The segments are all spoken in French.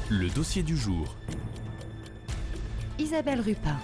Le dossier du jour. Isabelle Rupin.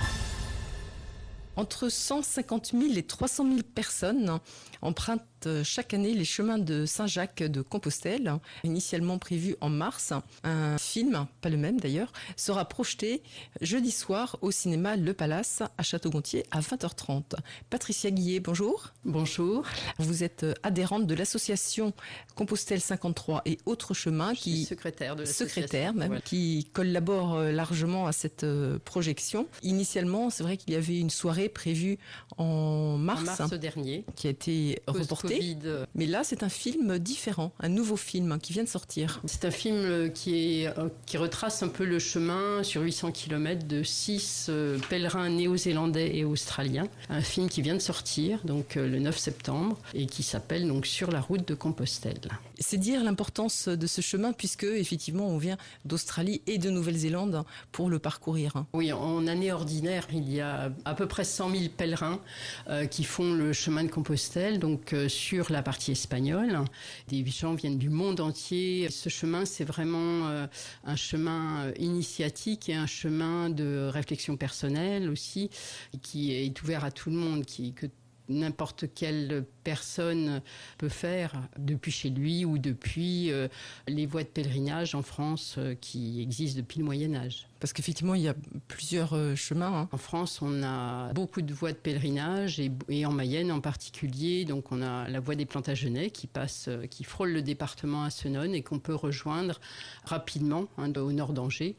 Entre 150 000 et 300 000 personnes empruntent chaque année les chemins de Saint-Jacques de Compostelle. Initialement prévu en mars, un film, pas le même d'ailleurs, sera projeté jeudi soir au cinéma Le Palace à Château-Gontier à 20h30. Patricia Guillet, bonjour. Bonjour. Vous êtes adhérente de l'association Compostelle 53 et autres chemins, secrétaire de l'association. Secrétaire même, ouais. Qui collabore largement à cette projection. Initialement, c'est vrai qu'il y avait une soirée prévue en mars dernier, qui a été reportée. Mais là, c'est un film différent, un nouveau film qui vient de sortir. C'est un film qui retrace un peu le chemin sur 800 km de 6 pèlerins néo-zélandais et australiens. Un film qui vient de sortir, donc le 9 septembre, et qui s'appelle donc Sur la route de Compostelle. C'est dire l'importance de ce chemin, puisque effectivement, on vient d'Australie et de Nouvelle-Zélande pour le parcourir. Oui, en année ordinaire, il y a à peu près 100 000 pèlerins qui font le chemin de Compostelle, donc sur la partie espagnole. Des gens viennent du monde entier. Ce chemin, c'est vraiment un chemin initiatique et un chemin de réflexion personnelle aussi, qui est ouvert à tout le monde, que n'importe quelle personne peut faire depuis chez lui ou depuis les voies de pèlerinage en France qui existent depuis le Moyen-Âge. Parce qu'effectivement, il y a plusieurs chemins. En France, on a beaucoup de voies de pèlerinage et en Mayenne en particulier. Donc, on a la voie des Plantagenets qui frôle le département à Senones et qu'on peut rejoindre rapidement au nord d'Angers.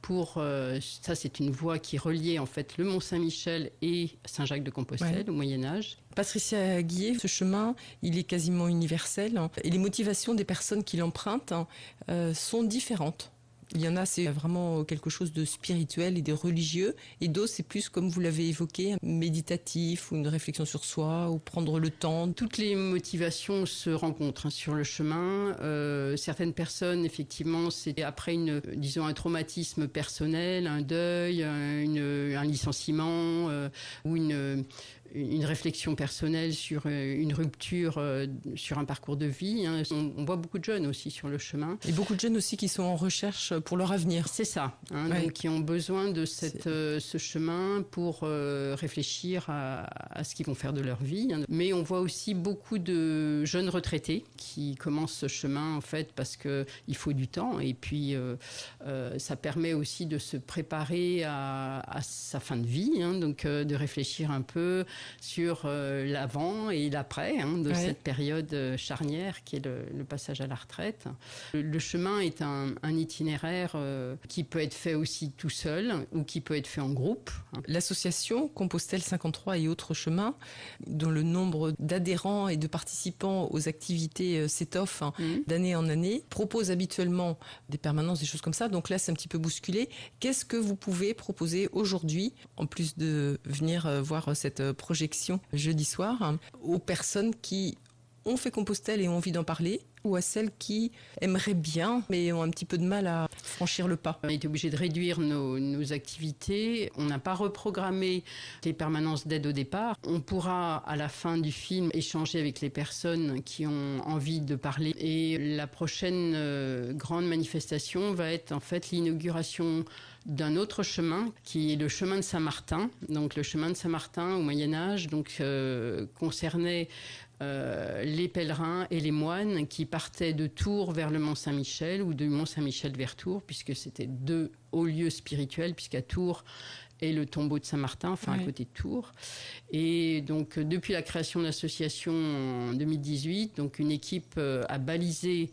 Ça, c'est une voie qui reliait en fait le Mont-Saint-Michel et Saint-Jacques-de-Compostelle au Moyen-Âge. Patricia Guillet, ce chemin, il est quasiment universel et les motivations des personnes qui l'empruntent sont différentes. Il y en a, c'est vraiment quelque chose de spirituel et de religieux, et d'autres, c'est plus, comme vous l'avez évoqué, méditatif ou une réflexion sur soi ou prendre le temps. Toutes les motivations se rencontrent sur le chemin. Certaines personnes, effectivement, c'est après un traumatisme personnel, un deuil, un licenciement ou une réflexion personnelle sur une rupture, sur un parcours de vie. On voit beaucoup de jeunes aussi sur le chemin. Et beaucoup de jeunes aussi qui sont en recherche pour leur avenir. C'est ça, donc qui ont besoin de ce chemin pour réfléchir à ce qu'ils vont faire de leur vie. Mais on voit aussi beaucoup de jeunes retraités qui commencent ce chemin en fait parce qu'il faut du temps et puis ça permet aussi de se préparer à sa fin de vie, donc de réfléchir un peu sur l'avant et l'après de cette période charnière qui est le passage à la retraite. Le chemin est un itinéraire qui peut être fait aussi tout seul ou qui peut être fait en groupe. L'association Compostelle 53 et autres chemins, dont le nombre d'adhérents et de participants aux activités s'étoffe d'année en année, propose habituellement des permanences, des choses comme ça. Donc là, c'est un petit peu bousculé. Qu'est-ce que vous pouvez proposer aujourd'hui, en plus de venir voir cette projection jeudi soir, aux personnes qui ont fait Compostelle et ont envie d'en parler, ou à celles qui aimeraient bien mais ont un petit peu de mal à franchir le pas? On a été obligé de réduire nos activités. On n'a pas reprogrammé les permanences d'aide au départ. On pourra à la fin du film échanger avec les personnes qui ont envie de parler. Et la prochaine grande manifestation va être en fait l'inauguration d'un autre chemin qui est le chemin de Saint-Martin. Donc le chemin de Saint-Martin au Moyen-Âge concernait les pèlerins et les moines qui partaient de Tours vers le Mont-Saint-Michel ou de Mont-Saint-Michel vers Tours, puisque c'était 2 hauts lieux spirituels, puisqu'à Tours est le tombeau de Saint-Martin, à côté de Tours. Et donc, depuis la création de l'association en 2018, donc une équipe a balisé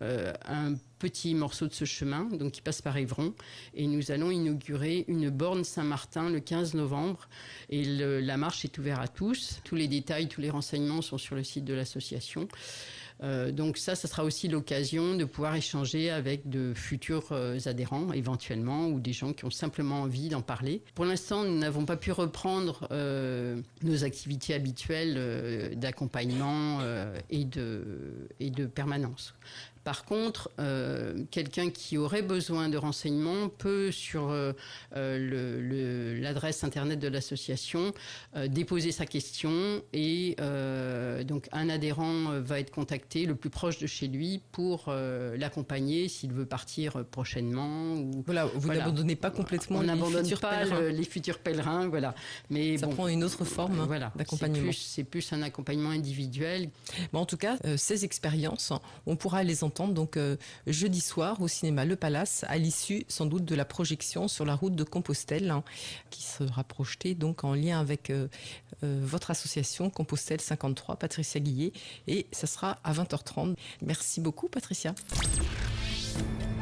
un petit morceau de ce chemin, donc qui passe par Évron, et nous allons inaugurer une borne Saint-Martin le 15 novembre, et la marche est ouverte à tous. Tous les détails, tous les renseignements sont sur le site de l'association. Donc ça sera aussi l'occasion de pouvoir échanger avec de futurs adhérents éventuellement ou des gens qui ont simplement envie d'en parler. Pour l'instant, nous n'avons pas pu reprendre nos activités habituelles d'accompagnement et de permanence. Par contre, quelqu'un qui aurait besoin de renseignements peut, sur l'adresse internet de l'association, déposer sa question et donc un adhérent va être contacté le plus proche de chez lui pour l'accompagner s'il veut partir prochainement. Voilà, vous n'abandonnez pas complètement les futurs pèlerins. Voilà. Mais ça prend une autre forme d'accompagnement. C'est plus un accompagnement individuel. En tout cas, ces expériences, on pourra les entendre donc jeudi soir au cinéma Le Palace, à l'issue sans doute de la projection sur la route de Compostelle, qui sera projetée donc en lien avec votre association Compostelle 53, Patricia Guillet, et ça sera à 20h30. Merci beaucoup, Patricia.